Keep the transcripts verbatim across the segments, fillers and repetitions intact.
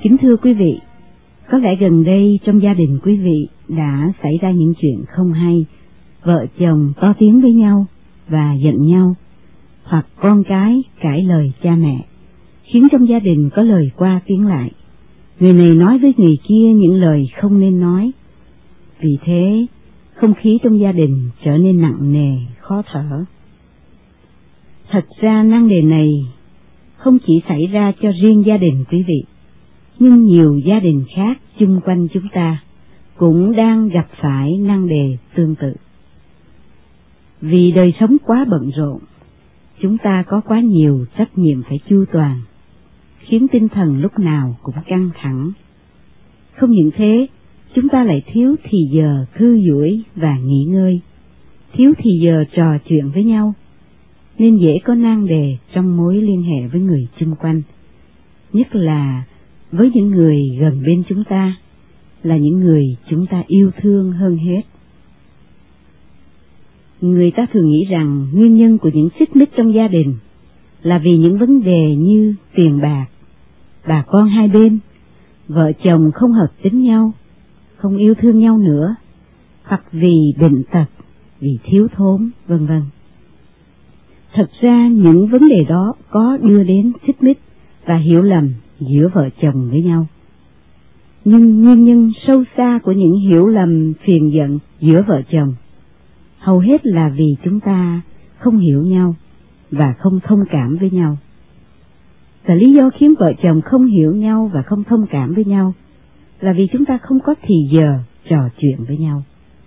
Kính thưa quý vị, có lẽ gần đây trong gia đình quý vị đã xảy ra những chuyện không hay, vợ chồng to tiếng với nhau và giận nhau, hoặc con cái cãi lời cha mẹ, khiến trong gia đình có lời qua tiếng lại. Người này nói với người kia những lời không nên nói. Vì thế, không khí trong gia đình trở nên nặng nề, khó thở. Thật ra nan đề này không chỉ xảy ra cho riêng gia đình quý vị, nhưng nhiều gia đình khác chung quanh chúng ta cũng đang gặp phải nan đề tương tự. Vì đời sống quá bận rộn, chúng ta có quá nhiều trách nhiệm phải chu toàn, khiến tinh thần lúc nào cũng căng thẳng. Không những thế, chúng ta lại thiếu thì giờ thư giãn và nghỉ ngơi, thiếu thì giờ trò chuyện với nhau, nên dễ có nan đề trong mối liên hệ với người chung quanh, nhất là với những người gần bên chúng ta, là những người chúng ta yêu thương hơn hết. Người ta thường nghĩ rằng nguyên nhân của những xích mích trong gia đình là vì những vấn đề như tiền bạc, bà con hai bên, vợ chồng không hợp tính nhau, không yêu thương nhau nữa, hoặc vì bệnh tật, vì thiếu thốn, vân vân. Thật ra những vấn đề đó có đưa đến xích mích và hiểu lầm giữa vợ chồng với nhau. Nhưng nguyên nhân sâu xa của những hiểu lầm phiền giận giữa vợ chồng hầu hết là vì chúng ta không hiểu nhau và không thông cảm với nhau. Và lý do khiến vợ chồng không hiểu nhau và không thông cảm với nhau là vì chúng ta không có thì giờ trò chuyện với nhau.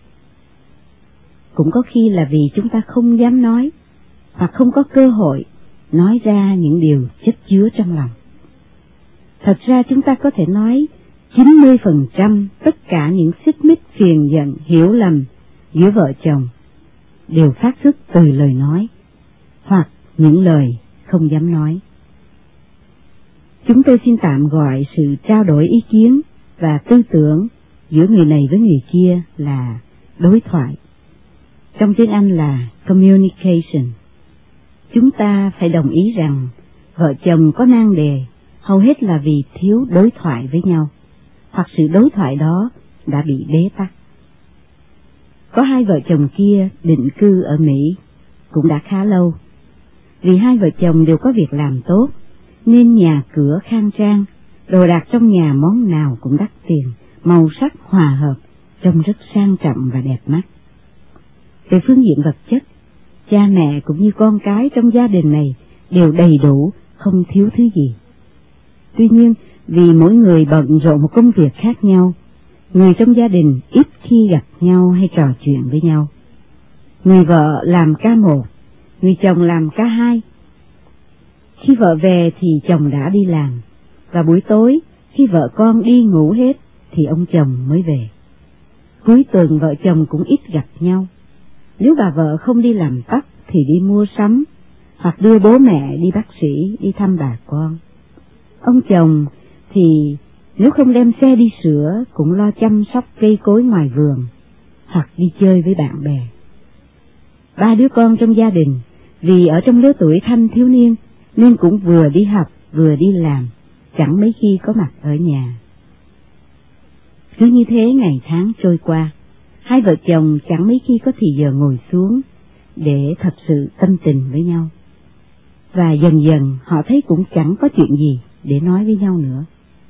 Cũng có khi là vì chúng ta không dám nói, hoặc không có cơ hội nói ra những điều chất chứa trong lòng. Thật ra chúng ta có thể nói chín mươi phần trăm tất cả những xích mích phiền giận hiểu lầm giữa vợ chồng đều phát xuất từ lời nói, hoặc những lời không dám nói. Chúng tôi xin tạm gọi sự trao đổi ý kiến và tư tưởng giữa người này với người kia là đối thoại. Trong tiếng Anh là communication. Chúng ta phải đồng ý rằng vợ chồng có nan đề hầu hết là vì thiếu đối thoại với nhau, hoặc sự đối thoại đó đã bị bế tắc. Có hai vợ chồng kia định cư ở Mỹ cũng đã khá lâu. Vì hai vợ chồng đều có việc làm tốt, nên nhà cửa khang trang, đồ đạc trong nhà món nào cũng đắt tiền, màu sắc hòa hợp, trông rất sang trọng và đẹp mắt. Về phương diện vật chất, cha mẹ cũng như con cái trong gia đình này đều đầy đủ, không thiếu thứ gì. Tuy nhiên, vì mỗi người bận rộn một công việc khác nhau, người trong gia đình ít khi gặp nhau hay trò chuyện với nhau. Người vợ làm ca một, người chồng làm ca hai. Khi vợ về thì chồng đã đi làm, và buổi tối khi vợ con đi ngủ hết thì ông chồng mới về. Cuối tuần vợ chồng cũng ít gặp nhau. Nếu bà vợ không đi làm tóc thì đi mua sắm, hoặc đưa bố mẹ đi bác sĩ, đi thăm bà con. Ông chồng thì nếu không đem xe đi sửa cũng lo chăm sóc cây cối ngoài vườn, hoặc đi chơi với bạn bè. Ba đứa con trong gia đình vì ở trong lứa tuổi thanh thiếu niên nên cũng vừa đi học vừa đi làm, chẳng mấy khi có mặt ở nhà. Cứ như thế ngày tháng trôi qua, hai vợ chồng chẳng mấy khi có thì giờ ngồi xuống để thật sự tâm tình với nhau. Và dần dần họ thấy cũng chẳng có chuyện gì để nói với nhau nữa.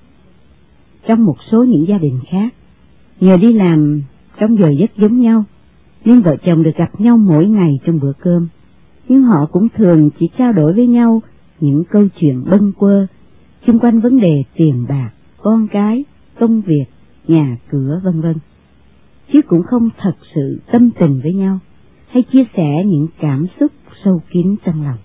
Trong một số những gia đình khác, nhờ đi làm trong giờ giấc giống nhau, nên vợ chồng được gặp nhau mỗi ngày trong bữa cơm, nhưng họ cũng thường chỉ trao đổi với nhau những câu chuyện bâng quơ xung quanh vấn đề tiền bạc, con cái, công việc, nhà cửa vân vân, chứ cũng không thật sự tâm tình với nhau hay chia sẻ những cảm xúc sâu kín trong lòng.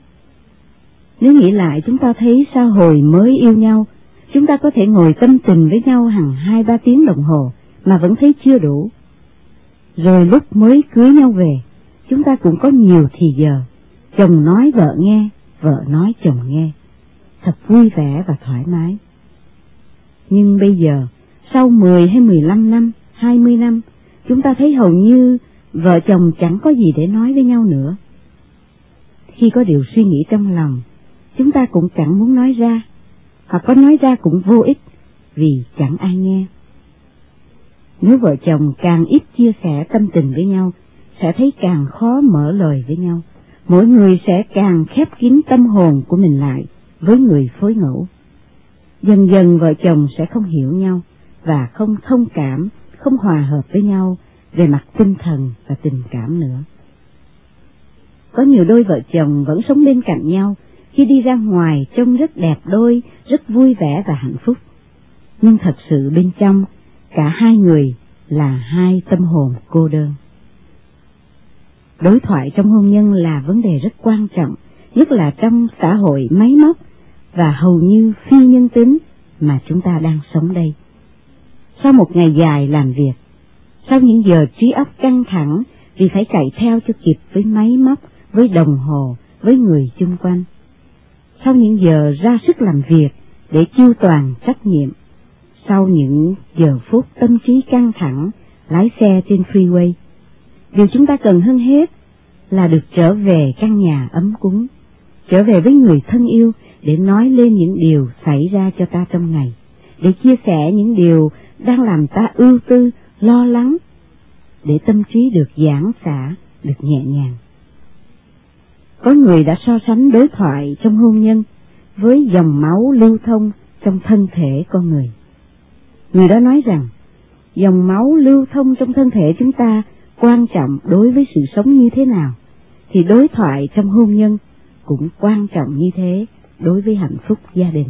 Nếu nghĩ lại, chúng ta thấy sao hồi mới yêu nhau, chúng ta có thể ngồi tâm tình với nhau hàng hai ba tiếng đồng hồ mà vẫn thấy chưa đủ. Rồi lúc mới cưới nhau về, chúng ta cũng có nhiều thì giờ, chồng nói vợ nghe, vợ nói chồng nghe, thật vui vẻ và thoải mái. Nhưng bây giờ, sau mười hay mười lăm năm, hai mươi năm, chúng ta thấy hầu như vợ chồng chẳng có gì để nói với nhau nữa. Khi có điều suy nghĩ trong lòng, chúng ta cũng chẳng muốn nói ra, hoặc có nói ra cũng vô ích vì chẳng ai nghe. Nếu vợ chồng càng ít chia sẻ tâm tình với nhau, sẽ thấy càng khó mở lời với nhau, mỗi người sẽ càng khép kín tâm hồn của mình lại với người phối ngẫu. Dần dần vợ chồng sẽ không hiểu nhau và không thông cảm, không hòa hợp với nhau về mặt tinh thần và tình cảm nữa. Có nhiều đôi vợ chồng vẫn sống bên cạnh nhau, khi đi ra ngoài trông rất đẹp đôi, rất vui vẻ và hạnh phúc. Nhưng thật sự bên trong, cả hai người là hai tâm hồn cô đơn. Đối thoại trong hôn nhân là vấn đề rất quan trọng, nhất là trong xã hội máy móc và hầu như phi nhân tính mà chúng ta đang sống đây. Sau một ngày dài làm việc, sau những giờ trí óc căng thẳng vì phải chạy theo cho kịp với máy móc, với đồng hồ, với người chung quanh, sau những giờ ra sức làm việc để chu toàn trách nhiệm, sau những giờ phút tâm trí căng thẳng lái xe trên freeway, điều chúng ta cần hơn hết là được trở về căn nhà ấm cúng, trở về với người thân yêu để nói lên những điều xảy ra cho ta trong ngày, để chia sẻ những điều đang làm ta ưu tư, lo lắng, để tâm trí được giãn xả, được nhẹ nhàng. Có người đã so sánh đối thoại trong hôn nhân với dòng máu lưu thông trong thân thể con người. Người đó nói rằng, dòng máu lưu thông trong thân thể chúng ta quan trọng đối với sự sống như thế nào, thì đối thoại trong hôn nhân cũng quan trọng như thế đối với hạnh phúc gia đình.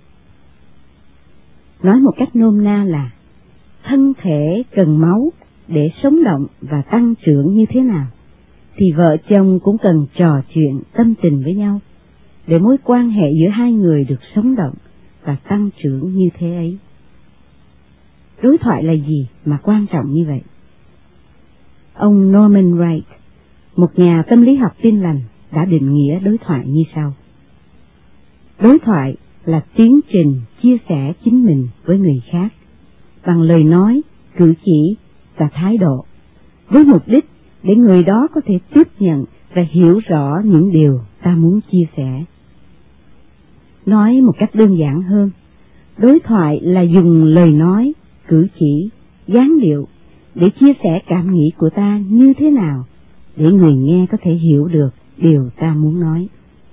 Nói một cách nôm na là, thân thể cần máu để sống động và tăng trưởng như thế nào, thì vợ chồng cũng cần trò chuyện tâm tình với nhau, để mối quan hệ giữa hai người được sống động và tăng trưởng như thế ấy. Đối thoại là gì mà quan trọng như vậy? Ông Norman Wright, một nhà tâm lý học tin lành, đã định nghĩa đối thoại như sau. Đối thoại là tiến trình chia sẻ chính mình với người khác bằng lời nói, cử chỉ và thái độ, với mục đích để người đó có thể tiếp nhận và hiểu rõ những điều ta muốn chia sẻ. Nói một cách đơn giản hơn, đối thoại là dùng lời nói, cử chỉ, dáng điệu để chia sẻ cảm nghĩ của ta như thế nào, để người nghe có thể hiểu được điều ta muốn nói.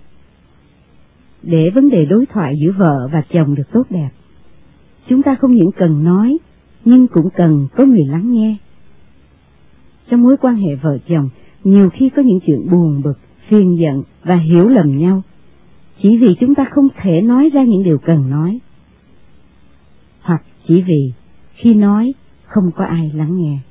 Để vấn đề đối thoại giữa vợ và chồng được tốt đẹp, chúng ta không những cần nói, nhưng cũng cần có người lắng nghe. Trong mối quan hệ vợ chồng, nhiều khi có những chuyện buồn bực, phiền giận và hiểu lầm nhau, chỉ vì chúng ta không thể nói ra những điều cần nói, hoặc chỉ vì khi nói không có ai lắng nghe.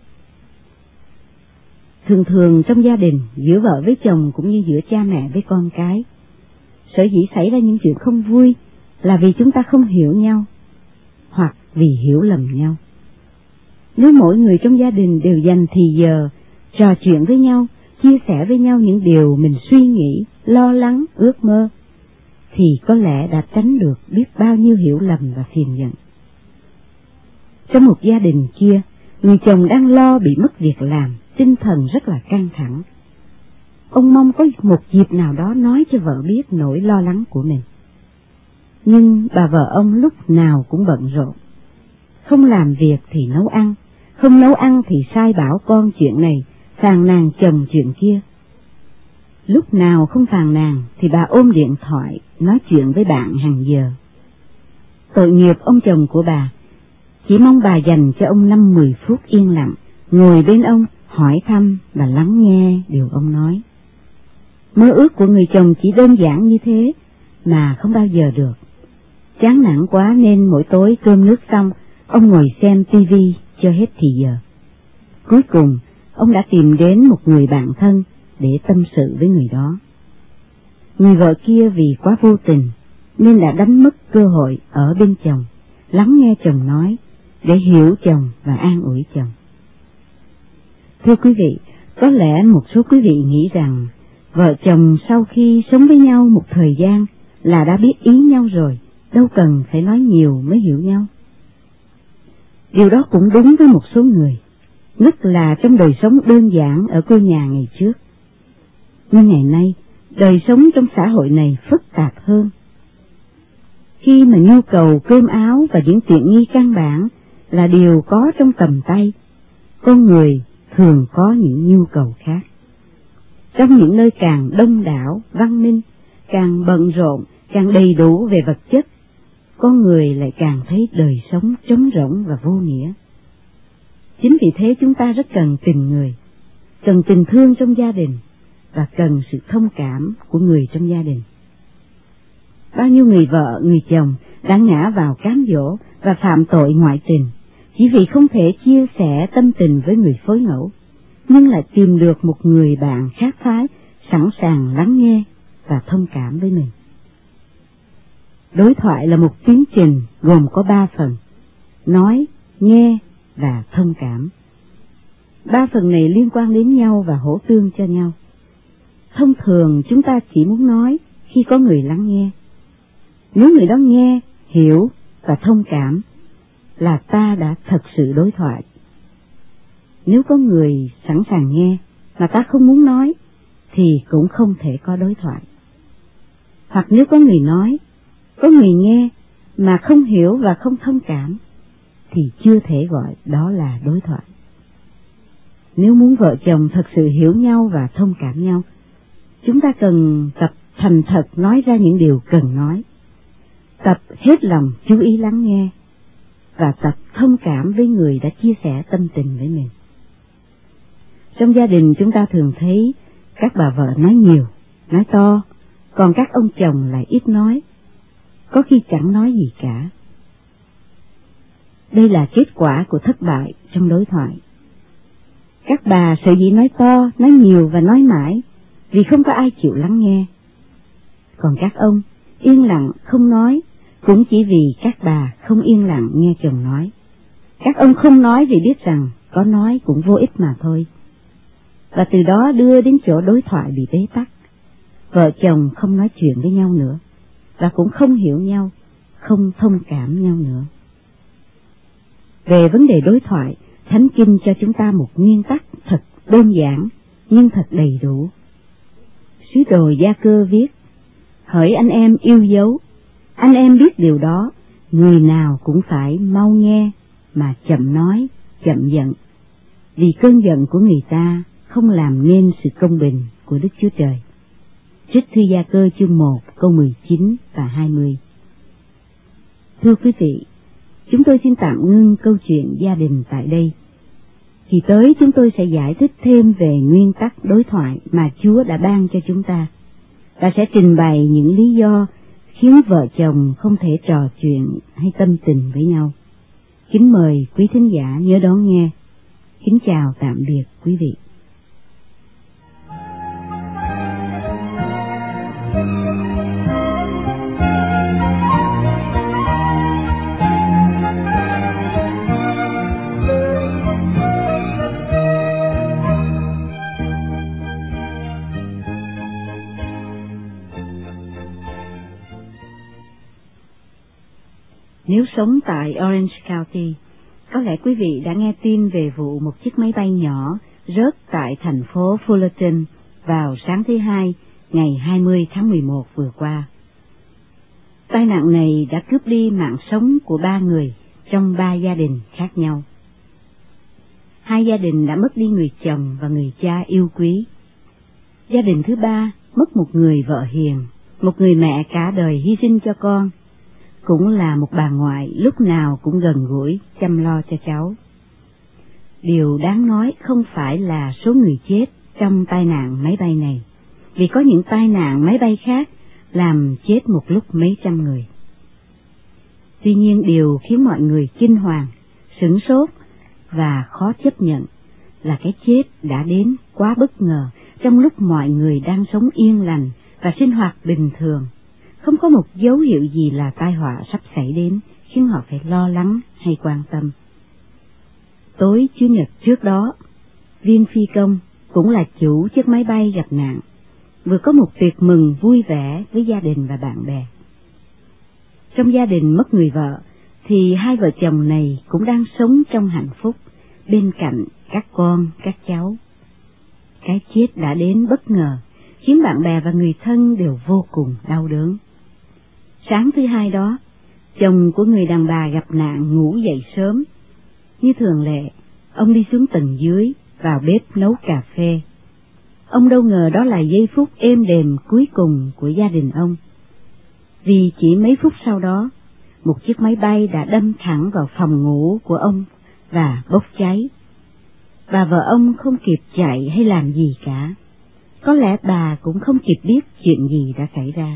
Thường thường trong gia đình, giữa vợ với chồng cũng như giữa cha mẹ với con cái, sở dĩ xảy ra những chuyện không vui là vì chúng ta không hiểu nhau, hoặc vì hiểu lầm nhau. Nếu mỗi người trong gia đình đều dành thì giờ trò chuyện với nhau, chia sẻ với nhau những điều mình suy nghĩ, lo lắng, ước mơ, thì có lẽ đã tránh được biết bao nhiêu hiểu lầm và phiền giận. Trong một gia đình kia, người chồng đang lo bị mất việc làm, tinh thần rất là căng thẳng. Ông mong có một dịp nào đó nói cho vợ biết nỗi lo lắng của mình. Nhưng bà vợ ông lúc nào cũng bận rộn, không làm việc thì nấu ăn, không nấu ăn thì sai bảo con chuyện này, phàn nàn chồng chuyện kia. Lúc nào không phàn nàn thì bà ôm điện thoại nói chuyện với bạn hàng giờ. Tội nghiệp ông chồng của bà, chỉ mong bà dành cho ông năm mười phút yên lặng, ngồi bên ông, hỏi thăm và lắng nghe điều ông nói. Mơ ước của người chồng chỉ đơn giản như thế mà không bao giờ được. Chán nản quá nên mỗi tối cơm nước xong, ông ngồi xem tivi cho hết thì giờ. Cuối cùng, ông đã tìm đến một người bạn thân để tâm sự với người đó. Người vợ kia vì quá vô tình nên đã đánh mất cơ hội ở bên chồng, lắng nghe chồng nói để hiểu chồng và an ủi chồng. Thưa quý vị, có lẽ một số quý vị nghĩ rằng vợ chồng sau khi sống với nhau một thời gian là đã biết ý nhau rồi, đâu cần phải nói nhiều mới hiểu nhau. Điều đó cũng đúng với một số người, nhất là trong đời sống đơn giản ở quê nhà ngày trước. Nhưng ngày nay, đời sống trong xã hội này phức tạp hơn. khi mà nhu cầu cơm áo và những tiện nghi căn bản là điều có trong tầm tay, con người thường có những nhu cầu khác. Trong những nơi càng đông đảo, văn minh, càng bận rộn, càng đầy đủ về vật chất, con người lại càng thấy đời sống trống rỗng và vô nghĩa. Chính vì thế chúng ta rất cần tình người, cần tình thương trong gia đình và cần sự thông cảm của người trong gia đình. Bao nhiêu người vợ, người chồng đã ngã vào cám dỗ và phạm tội ngoại tình chỉ vì không thể chia sẻ tâm tình với người phối ngẫu, nhưng lại tìm được một người bạn khác phái sẵn sàng lắng nghe và thông cảm với mình. Đối thoại là một tiến trình gồm có ba phần: nói, nghe và thông cảm. Ba phần này liên quan đến nhau và hỗ tương cho nhau. Thông thường chúng ta chỉ muốn nói khi có người lắng nghe. Nếu người đó nghe, hiểu và thông cảm là ta đã thật sự đối thoại. Nếu có người sẵn sàng nghe mà ta không muốn nói thì cũng không thể có đối thoại. Hoặc nếu có người nói, có người nghe mà không hiểu và không thông cảm thì chưa thể gọi đó là đối thoại. Nếu muốn vợ chồng thật sự hiểu nhau và thông cảm nhau, chúng ta cần tập thành thật nói ra những điều cần nói, tập hết lòng chú ý lắng nghe và tập thông cảm với người đã chia sẻ tâm tình với mình. Trong gia đình chúng ta thường thấy các bà vợ nói nhiều, nói to, còn các ông chồng lại ít nói, có khi chẳng nói gì cả. Đây là kết quả của thất bại trong đối thoại. Các bà sở dĩ nói to, nói nhiều và nói mãi vì không có ai chịu lắng nghe. Còn các ông yên lặng không nói cũng chỉ vì các bà không yên lặng nghe chồng nói. Các ông không nói vì biết rằng có nói cũng vô ích mà thôi. Và từ đó đưa đến chỗ đối thoại bị bế tắc. Vợ chồng không nói chuyện với nhau nữa và cũng không hiểu nhau, không thông cảm nhau nữa. Về vấn đề đối thoại, Thánh Kinh cho chúng ta một nguyên tắc thật đơn giản nhưng thật đầy đủ. Sứ đồ Gia Cơ viết: hỡi anh em yêu dấu, anh em biết điều đó, người nào cũng phải mau nghe mà chậm nói, chậm giận, vì cơn giận của người ta không làm nên sự công bình của Đức Chúa Trời. Trích thư Gia Cơ chương một câu mười chín và hai mươi. Thưa quý vị, chúng tôi xin tạm ngưng câu chuyện gia đình tại đây. Kỳ tới chúng tôi sẽ giải thích thêm về nguyên tắc đối thoại mà Chúa đã ban cho chúng ta, và sẽ trình bày những lý do khiến vợ chồng không thể trò chuyện hay tâm tình với nhau. Kính mời quý thính giả nhớ đón nghe. Kính chào tạm biệt quý vị. Nếu sống tại Orange County, có lẽ quý vị đã nghe tin về vụ một chiếc máy bay nhỏ rớt tại thành phố Fullerton vào sáng thứ Hai, ngày hai mươi tháng mười một vừa qua. Tai nạn này đã cướp đi mạng sống của ba người trong ba gia đình khác nhau. Hai gia đình đã mất đi người chồng và người cha yêu quý. Gia đình thứ ba mất một người vợ hiền, một người mẹ cả đời hy sinh cho con, cũng là một bà ngoại lúc nào cũng gần gũi chăm lo cho cháu. Điều đáng nói không phải là số người chết trong tai nạn máy bay này, vì có những tai nạn máy bay khác làm chết một lúc mấy trăm người. Tuy nhiên điều khiến mọi người kinh hoàng, sửng sốt và khó chấp nhận là cái chết đã đến quá bất ngờ trong lúc mọi người đang sống yên lành và sinh hoạt bình thường. Không có một dấu hiệu gì là tai họa sắp xảy đến khiến họ phải lo lắng hay quan tâm. Tối Chủ nhật trước đó, viên phi công cũng là chủ chiếc máy bay gặp nạn vừa có một tiệc mừng vui vẻ với gia đình và bạn bè. Trong gia đình mất người vợ thì hai vợ chồng này cũng đang sống trong hạnh phúc bên cạnh các con, các cháu. Cái chết đã đến bất ngờ khiến bạn bè và người thân đều vô cùng đau đớn. Sáng thứ Hai đó, chồng của người đàn bà gặp nạn ngủ dậy sớm. Như thường lệ, ông đi xuống tầng dưới, vào bếp nấu cà phê. Ông đâu ngờ đó là giây phút êm đềm cuối cùng của gia đình ông. Vì chỉ mấy phút sau đó, một chiếc máy bay đã đâm thẳng vào phòng ngủ của ông và bốc cháy. Bà vợ ông không kịp chạy hay làm gì cả. Có lẽ bà cũng không kịp biết chuyện gì đã xảy ra.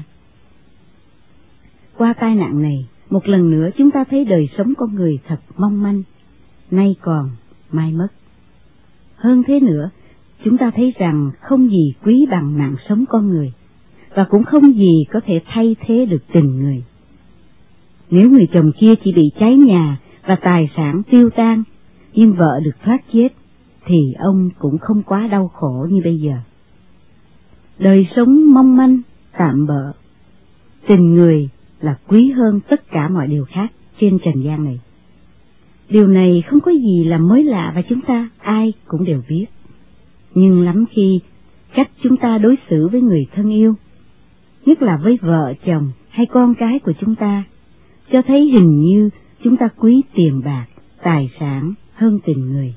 Qua tai nạn này, một lần nữa chúng ta thấy đời sống con người thật mong manh, nay còn, mai mất. Hơn thế nữa, chúng ta thấy rằng không gì quý bằng mạng sống con người, và cũng không gì có thể thay thế được tình người. Nếu người chồng kia chỉ bị cháy nhà và tài sản tiêu tan, nhưng vợ được thoát chết, thì ông cũng không quá đau khổ như bây giờ. Đời sống mong manh, tạm bợ, tình người là quý hơn tất cả mọi điều khác trên trần gian này. Điều này không có gì là mới lạ và chúng ta ai cũng đều biết. Nhưng lắm khi cách chúng ta đối xử với người thân yêu, nhất là với vợ chồng hay con cái của chúng ta, cho thấy hình như chúng ta quý tiền bạc, tài sản hơn tình người.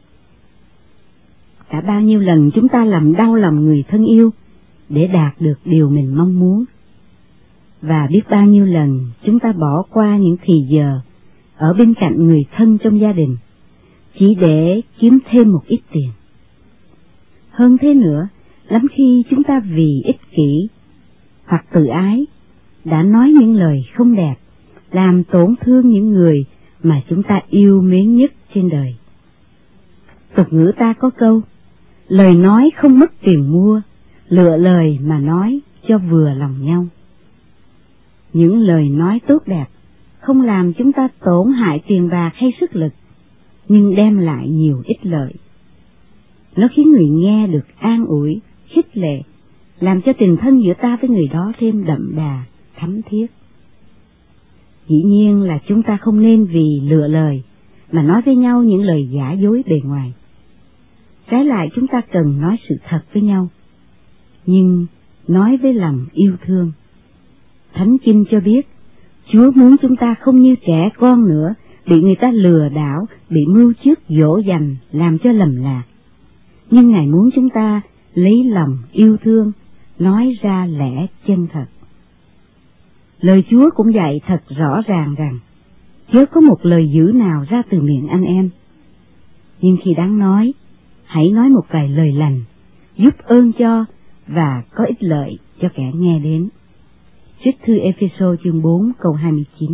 Đã bao nhiêu lần chúng ta làm đau lòng người thân yêu để đạt được điều mình mong muốn, và biết bao nhiêu lần chúng ta bỏ qua những thì giờ ở bên cạnh người thân trong gia đình chỉ để kiếm thêm một ít tiền. Hơn thế nữa, lắm khi chúng ta vì ích kỷ hoặc tự ái đã nói những lời không đẹp, làm tổn thương những người mà chúng ta yêu mến nhất trên đời. Tục ngữ ta có câu, lời nói không mất tiền mua, lựa lời mà nói cho vừa lòng nhau. Những lời nói tốt đẹp không làm chúng ta tổn hại tiền bạc hay sức lực, nhưng đem lại nhiều ích lợi. Nó khiến người nghe được an ủi, khích lệ, làm cho tình thân giữa ta với người đó thêm đậm đà, thắm thiết. Dĩ nhiên là chúng ta không nên vì lựa lời mà nói với nhau những lời giả dối bề ngoài. Trái lại chúng ta cần nói sự thật với nhau, nhưng nói với lòng yêu thương. Thánh Kinh cho biết, Chúa muốn chúng ta không như trẻ con nữa, bị người ta lừa đảo, bị mưu trước dỗ dành, làm cho lầm lạc. Nhưng Ngài muốn chúng ta lấy lòng yêu thương, nói ra lẽ chân thật. Lời Chúa cũng dạy thật rõ ràng rằng, chớ có một lời dữ nào ra từ miệng anh em. Nhưng khi đáng nói, hãy nói một vài lời lành, giúp ơn cho và có ích lợi cho kẻ nghe đến. Trích thư Ê-phê-sô chương bốn câu hai mươi chín.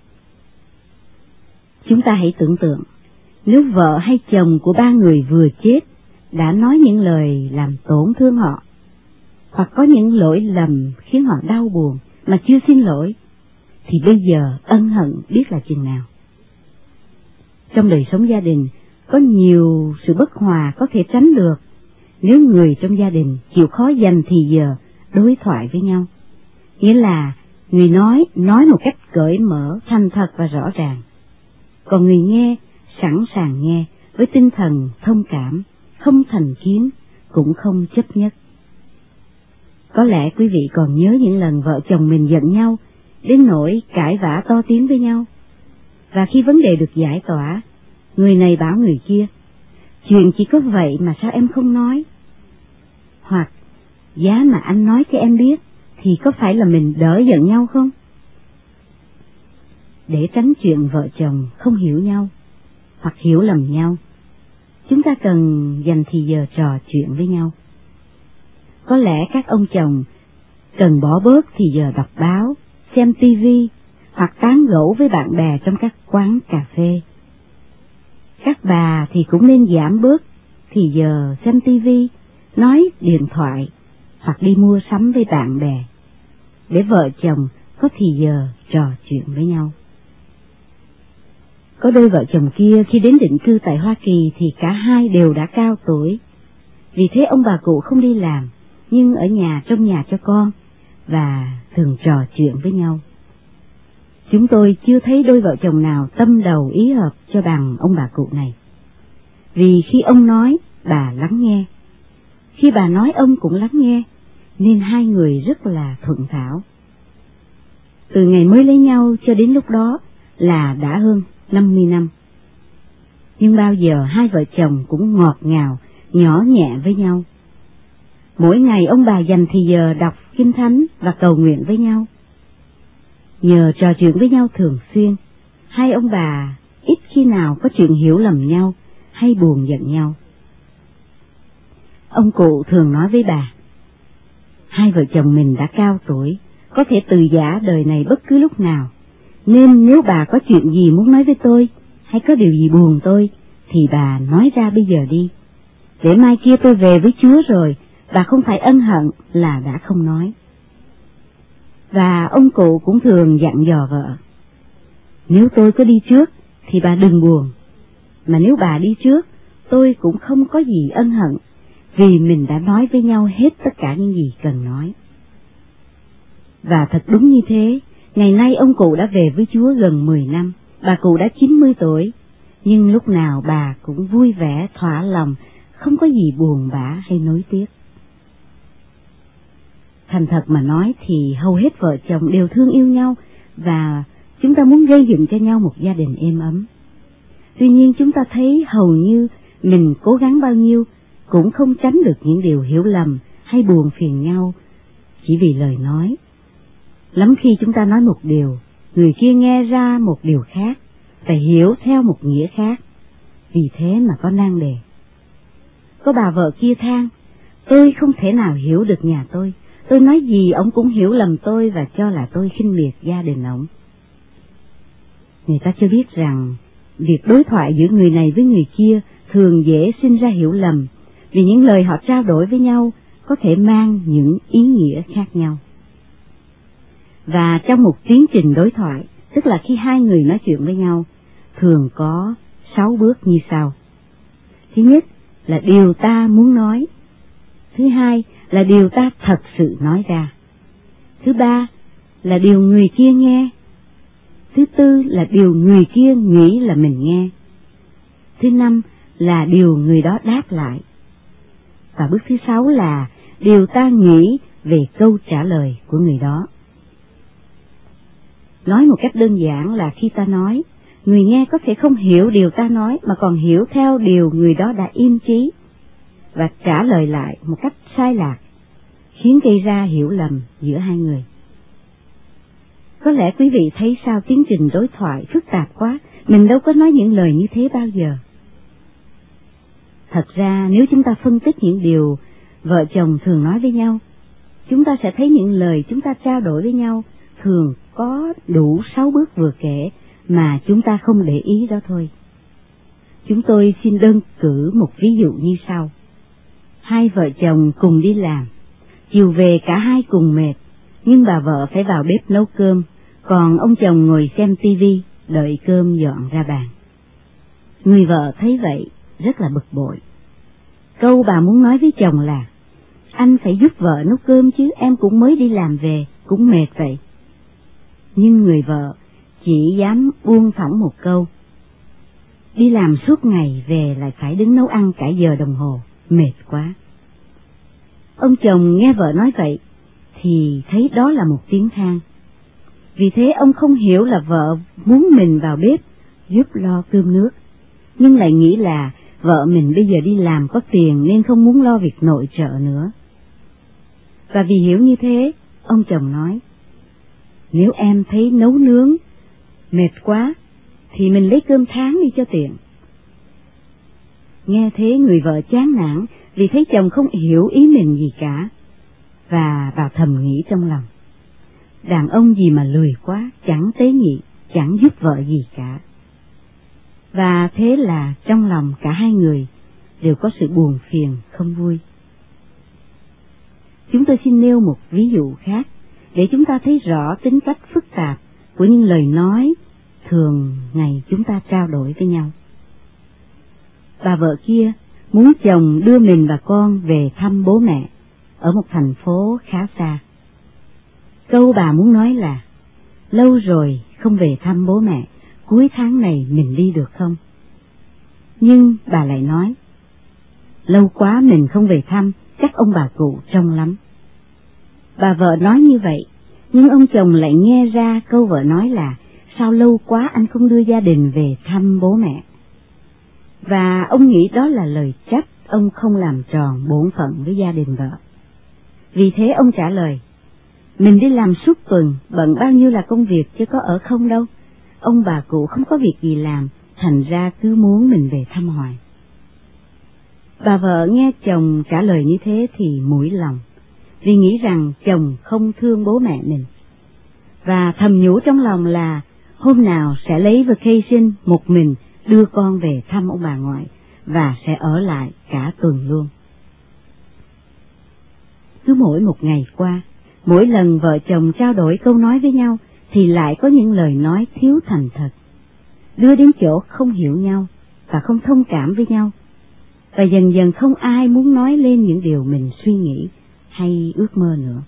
Chúng ta hãy tưởng tượng, nếu vợ hay chồng của ba người vừa chết đã nói những lời làm tổn thương họ, hoặc có những lỗi lầm khiến họ đau buồn mà chưa xin lỗi, thì bây giờ ân hận biết là chừng nào. Trong đời sống gia đình, có nhiều sự bất hòa có thể tránh được nếu người trong gia đình chịu khó dành thì giờ đối thoại với nhau. Nghĩa là người nói nói một cách cởi mở, thành thật và rõ ràng, còn người nghe sẵn sàng nghe với tinh thần thông cảm, không thành kiến, cũng không chấp nhất. Có lẽ quý vị còn nhớ những lần vợ chồng mình giận nhau đến nỗi cãi vã to tiếng với nhau, và khi vấn đề được giải tỏa, người này bảo người kia, chuyện chỉ có vậy mà sao em không nói? Hoặc, giá mà anh nói cho em biết thì có phải là mình đỡ giận nhau không? Để tránh chuyện vợ chồng không hiểu nhau hoặc hiểu lầm nhau, chúng ta cần dành thì giờ trò chuyện với nhau. Có lẽ các ông chồng cần bỏ bớt thì giờ đọc báo, xem tivi hoặc tán gẫu với bạn bè trong các quán cà phê. Các bà thì cũng nên giảm bớt thì giờ xem tivi, nói điện thoại hoặc đi mua sắm với bạn bè, để vợ chồng có thì giờ trò chuyện với nhau. Có đôi vợ chồng kia khi đến định cư tại Hoa Kỳ thì cả hai đều đã cao tuổi. Vì thế ông bà cụ không đi làm, nhưng ở nhà trông nhà cho con và thường trò chuyện với nhau. Chúng tôi chưa thấy đôi vợ chồng nào tâm đầu ý hợp cho bằng ông bà cụ này. Vì khi ông nói, bà lắng nghe. Khi bà nói ông cũng lắng nghe, nên hai người rất là thuận thảo. từ ngày mới lấy nhau cho đến lúc đó là đã hơn năm mươi năm. Nhưng bao giờ hai vợ chồng cũng ngọt ngào, nhỏ nhẹ với nhau. Mỗi ngày ông bà dành thì giờ đọc Kinh Thánh và cầu nguyện với nhau. Nhờ trò chuyện với nhau thường xuyên, hai ông bà ít khi nào có chuyện hiểu lầm nhau hay buồn giận nhau. Ông cụ thường nói với bà, hai vợ chồng mình đã cao tuổi, có thể từ giã đời này bất cứ lúc nào, nên nếu bà có chuyện gì muốn nói với tôi, hay có điều gì buồn tôi, thì bà nói ra bây giờ đi, để mai kia tôi về với Chúa rồi, bà không phải ân hận là đã không nói. Và ông cụ cũng thường dặn dò vợ, nếu tôi có đi trước thì bà đừng buồn, mà nếu bà đi trước, tôi cũng không có gì ân hận, vì mình đã nói với nhau hết tất cả những gì cần nói. Và thật đúng như thế, ngày nay ông cụ đã về với Chúa gần mười năm, bà cụ đã chín mươi tuổi, nhưng lúc nào bà cũng vui vẻ, thỏa lòng, không có gì buồn bã hay nối tiếc. Thành thật mà nói thì hầu hết vợ chồng đều thương yêu nhau, và chúng ta muốn gây dựng cho nhau một gia đình êm ấm. Tuy nhiên chúng ta thấy hầu như mình cố gắng bao nhiêu cũng không tránh được những điều hiểu lầm hay buồn phiền nhau chỉ vì lời nói. Lắm khi chúng ta nói một điều, người kia nghe ra một điều khác, phải hiểu theo một nghĩa khác, vì thế mà có nan đề. Có bà vợ kia than, tôi không thể nào hiểu được nhà tôi, tôi nói gì ông cũng hiểu lầm tôi và cho là tôi khinh miệt gia đình ông. Người ta cho biết rằng việc đối thoại giữa người này với người kia thường dễ sinh ra hiểu lầm, vì những lời họ trao đổi với nhau có thể mang những ý nghĩa khác nhau. Và trong một tiến trình đối thoại, tức là khi hai người nói chuyện với nhau, thường có sáu bước như sau. Thứ nhất là điều ta muốn nói. Thứ hai là điều ta thật sự nói ra. Thứ ba là điều người kia nghe. Thứ tư là điều người kia nghĩ là mình nghe. Thứ năm là điều người đó đáp lại. Và bước thứ sáu là điều ta nghĩ về câu trả lời của người đó. Nói một cách đơn giản là khi ta nói, người nghe có thể không hiểu điều ta nói mà còn hiểu theo điều người đó đã im trí và trả lời lại một cách sai lạc, khiến gây ra hiểu lầm giữa hai người. Có lẽ quý vị thấy sao tiến trình đối thoại phức tạp quá, mình đâu có nói những lời như thế bao giờ. Thật ra nếu chúng ta phân tích những điều vợ chồng thường nói với nhau, chúng ta sẽ thấy những lời chúng ta trao đổi với nhau thường có đủ sáu bước vừa kể mà chúng ta không để ý đó thôi. Chúng tôi xin đơn cử một ví dụ như sau. Hai vợ chồng cùng đi làm, chiều về cả hai cùng mệt, nhưng bà vợ phải vào bếp nấu cơm, còn ông chồng ngồi xem tivi đợi cơm dọn ra bàn. Người vợ thấy vậy rất là bực bội. Câu bà muốn nói với chồng là, anh phải giúp vợ nấu cơm chứ, em cũng mới đi làm về, cũng mệt vậy. Nhưng người vợ chỉ dám buông thõng một câu, đi làm suốt ngày về lại phải đứng nấu ăn cả giờ đồng hồ, mệt quá. Ông chồng nghe vợ nói vậy thì thấy đó là một tiếng than. Vì thế ông không hiểu là vợ muốn mình vào bếp giúp lo cơm nước, nhưng lại nghĩ là vợ mình bây giờ đi làm có tiền nên không muốn lo việc nội trợ nữa. Và vì hiểu như thế, ông chồng nói, nếu em thấy nấu nướng mệt quá thì mình lấy cơm tháng đi cho tiện. Nghe thế người vợ chán nản vì thấy chồng không hiểu ý mình gì cả, và bà thầm nghĩ trong lòng, đàn ông gì mà lười quá, chẳng tế nhị, chẳng giúp vợ gì cả. Và thế là trong lòng cả hai người đều có sự buồn phiền, không vui. Chúng tôi xin nêu một ví dụ khác để chúng ta thấy rõ tính cách phức tạp của những lời nói thường ngày chúng ta trao đổi với nhau. Bà vợ kia muốn chồng đưa mình và con về thăm bố mẹ ở một thành phố khá xa. Câu bà muốn nói là, lâu rồi không về thăm bố mẹ, cuối tháng này mình đi được không? Nhưng bà lại nói, lâu quá mình không về thăm, chắc ông bà cụ trông lắm. Bà vợ nói như vậy Nhưng ông chồng lại nghe ra câu vợ nói là sao lâu quá anh không đưa gia đình về thăm bố mẹ. Và ông nghĩ đó là lời trách ông không làm tròn bổn phận với gia đình vợ. Vì thế ông trả lời, mình đi làm suốt tuần, bận bao nhiêu là công việc chứ có ở không đâu. Ông bà cụ không có việc gì làm, thành ra cứ muốn mình về thăm hoài. Bà vợ nghe chồng trả lời như thế thì mũi lòng, vì nghĩ rằng chồng không thương bố mẹ mình. Và thầm nhủ trong lòng là hôm nào sẽ lấy vacation một mình đưa con về thăm ông bà ngoại và sẽ ở lại cả tuần luôn. Cứ mỗi một ngày qua, mỗi lần vợ chồng trao đổi câu nói với nhau thì lại có những lời nói thiếu thành thật, đưa đến chỗ không hiểu nhau và không thông cảm với nhau, và dần dần không ai muốn nói lên những điều mình suy nghĩ hay ước mơ nữa.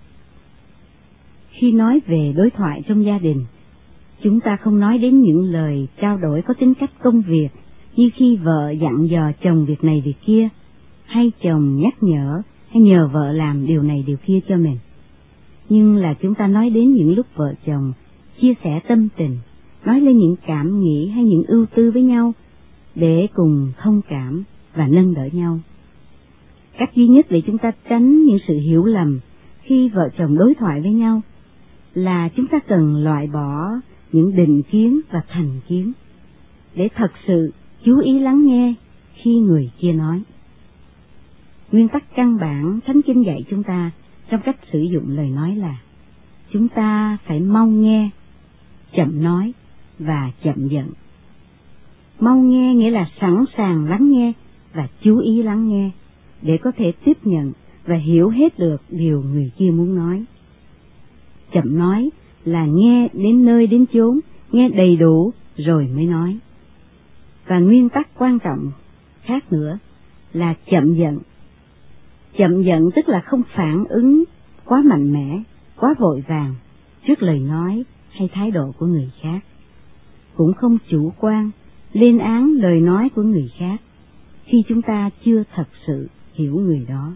Khi nói về đối thoại trong gia đình, chúng ta không nói đến những lời trao đổi có tính cách công việc, như khi vợ dặn dò chồng việc này việc kia, hay chồng nhắc nhở hay nhờ vợ làm điều này điều kia cho mình. Nhưng là chúng ta nói đến những lúc vợ chồng chia sẻ tâm tình, nói lên những cảm nghĩ hay những ưu tư với nhau để cùng thông cảm và nâng đỡ nhau. Cách duy nhất để chúng ta tránh những sự hiểu lầm khi vợ chồng đối thoại với nhau là chúng ta cần loại bỏ những định kiến và thành kiến, để thật sự chú ý lắng nghe khi người kia nói. Nguyên tắc căn bản Thánh Kinh dạy chúng ta trong cách sử dụng lời nói là chúng ta phải mau nghe, chậm nói và chậm giận. Mau nghe nghĩa là sẵn sàng lắng nghe và chú ý lắng nghe để có thể tiếp nhận và hiểu hết được điều người kia muốn nói. Chậm nói là nghe đến nơi đến chốn, nghe đầy đủ rồi mới nói. Và nguyên tắc quan trọng khác nữa là chậm giận. Chậm giận tức là không phản ứng quá mạnh mẽ, quá vội vàng trước lời nói hay thái độ của người khác, cũng không chủ quan lên án lời nói của người khác khi chúng ta chưa thật sự hiểu người đó.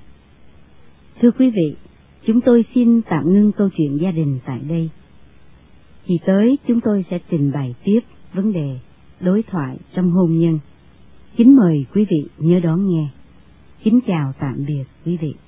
Thưa quý vị, chúng tôi xin tạm ngưng câu chuyện gia đình tại đây. Kỳ tới chúng tôi sẽ trình bày tiếp vấn đề đối thoại trong hôn nhân. Kính mời quý vị nhớ đón nghe. Kính chào tạm biệt quý vị.